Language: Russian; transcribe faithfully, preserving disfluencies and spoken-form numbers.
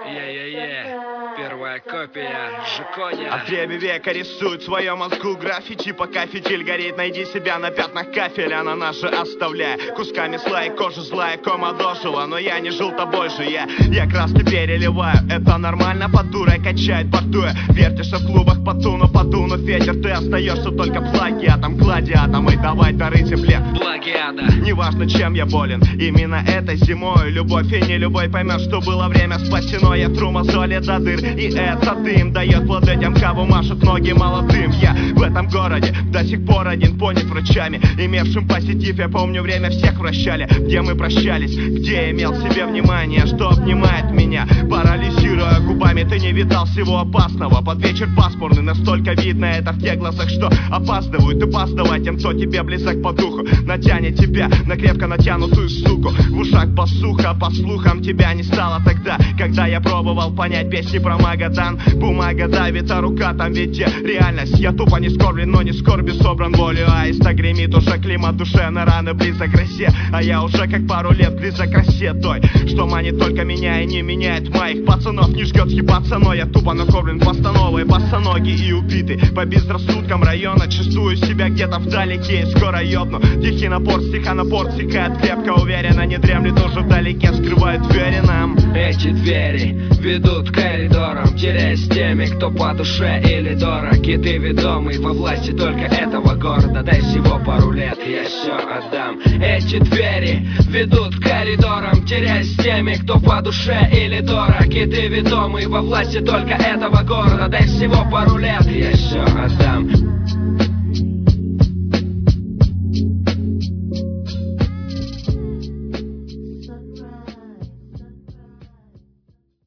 Е-е-е, первая копия Жиконя. А в древе века рисует в своем мозгу граффити. Пока фитиль горит, найди себя на пятнах кафеля. На нас же оставляя кусками слоя кожи. Злая кома дожила, но я не жил тобой же. Я, я краски переливаю, это нормально. Под дурой качает, бортуя. Вертишься в клубах по туну, по туну ветер. Ты остаешься только плагиатом, гладиатом. И давай дары земле Плагиата. Неважно, чем я болен, именно этой зимой. Любовь и не любой поймет, что было время спасено. Я тру мозоли до дыр, и это дым дает плоды тем, кого машут ноги молодым. Я в этом городе до сих пор один, понят врачами, имевшим позитив. Я помню, время всех вращали, где мы прощались, где имел в себе внимание, что обнимает меня, парализируя губами. Ты не видал всего опасного, под вечер пасмурный. Настолько видно это в тех глазах, что опаздывают. И опаздывай тем, кто тебе близок по духу. Натянет тебя на крепко натянутую суку. В ушах посуха, по слухам тебя не стало тогда, когда я пробовал понять песни про Магадан. Бумага давит, а рука там ведь реальность. Я тупо не скорблен, но не скорби собран волю. Аиста гремит уже климат душе, на раны близок к росе. А я уже как пару лет близок к росе той, что манит только меня и не меняет моих пацанов. Не ждет съебаться, но я тупо накормлен постановой. Босоноги и убитый по безрассудкам района. Чувствую себя где-то вдалеке и скоро ёбну. Тихий напор, стиха напор, стихает крепко, уверенно. Не дремлет уже вдалеке, скрывает двери нам. Эти двери ведут коридором, теряясь с теми, кто по душе или дорог. И ты ведомый во власти только этого города. Дай всего пару лет, я все отдам. Эти двери ведут коридором, теряясь с теми, кто по душе или дорог. И ты ведомый во власти только этого города. Дай всего пару лет, я все отдам.